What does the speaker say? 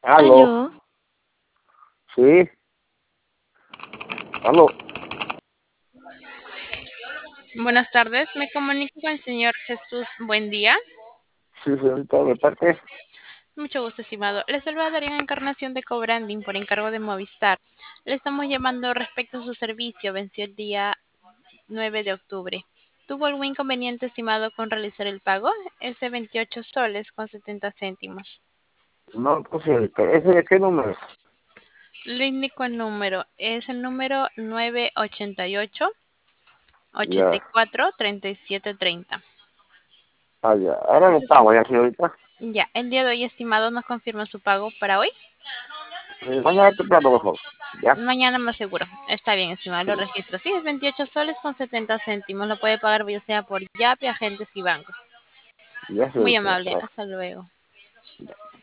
Aló, Aló, sí, aló, buenas tardes. Me comunico con el señor Jesús. Buen día. sí, señorita, de parte, Mucho gusto, estimado. Le saluda Darío Encarnación de Cobranding por encargo de Movistar. Le estamos llamando respecto a su servicio. Venció el día 9 de octubre. ¿Tuvo algún inconveniente, estimado, con realizar el pago? Es de 28 soles con 70 céntimos. no, pues señorita, ¿ese de qué número? Le indico el número. Es el número 988 Ya, 84 37 30. ya, ahora lo pago ya, señorita. Ya, el día de hoy, estimado, nos confirma su pago para hoy. Mañana temprano mejor, ya, Mañana más seguro. Está bien, estimado, sí, lo registro. Sí, es 28 soles con 70 céntimos. Lo puede pagar ya sea por Yape, agentes y bancos. ya, Muy señorita, amable. gracias. Hasta luego.